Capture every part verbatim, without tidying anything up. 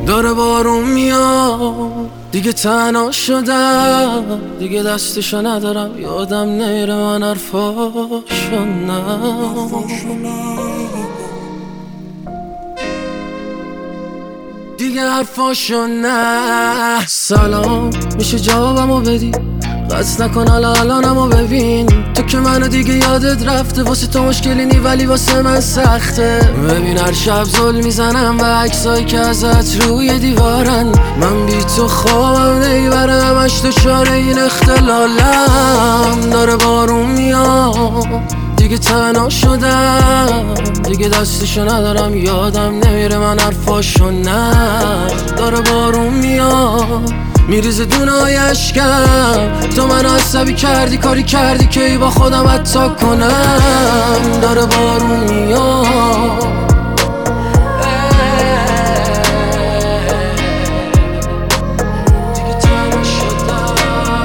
داره بارون میاد، دیگه تنها شدم، دیگه دستشو ندارم، یادم نمیره من حرفاشو نه دیگه حرفاشو نه. سلام، میشه جوابمو بدی؟ قصد نکن حالا الانمو ببین، تو که منو دیگه یادت رفته، واسه تو مشکلی نی ولی واسه من سخته. ببین هر شب زل میزنم و عکسایی که ازت روی دیوارن، من بی تو خوابم نمیبره، همش دچار این اختلالم. داره بارون میاد، دیگه تنها شدم، دیگه دستشو ندارم، یادم نمیره من حرفاشو نه. داره بارون میاد، میریزه دونای اشکم، تو منو عصبی کردی، کاری کردی که ای با خودم حتی کنم. داره بارون میاد، دیگه تنها شدم.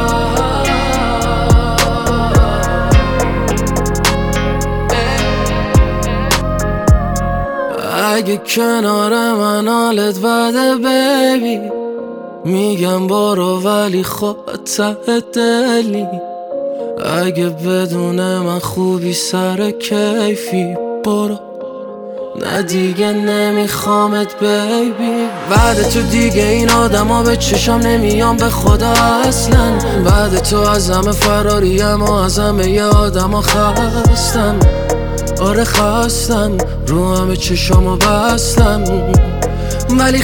اگه کنار من حالت بده بیبی، میگم برو ولی خب ته دلی، اگه بدون من خوبی سر کیفی برو، نه دیگه نمیخوامت بیبی. بعد تو دیگه این آدم ها به چشم نمیام به خدا اصلا، بعد تو از همه فراریم و از همه یه آدم ها خستم. آره خستم، رو همه چشامو بستم ولی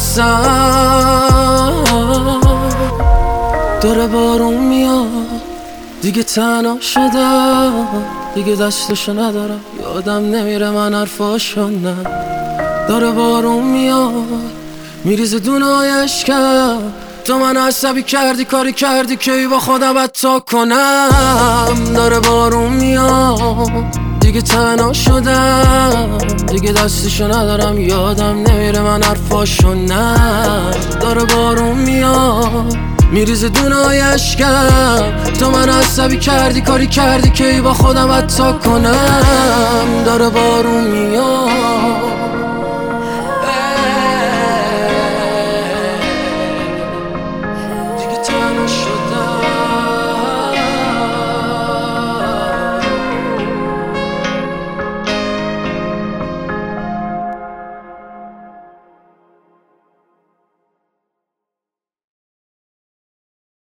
خستم. داره بارون میاد، دیگه تنها شدم، دیگه دستشو ندارم، یادم نمیره من حرفاشو نه. داره بارون میاد، میریزه دونای اشکم، تو منو عصبی کردی، کاری کردی که ای با خودم حتی کنم. داره بارون میاد، دیگه تنها شدم، دیگه دستشو ندارم، یادم نمیره من حرفاشو نه. داره بارون میاد، میریزه دونای اشکم، تو منو عصبی کردی، کاری کردی که ای با خودم حتی کنم. داره بارون میاد.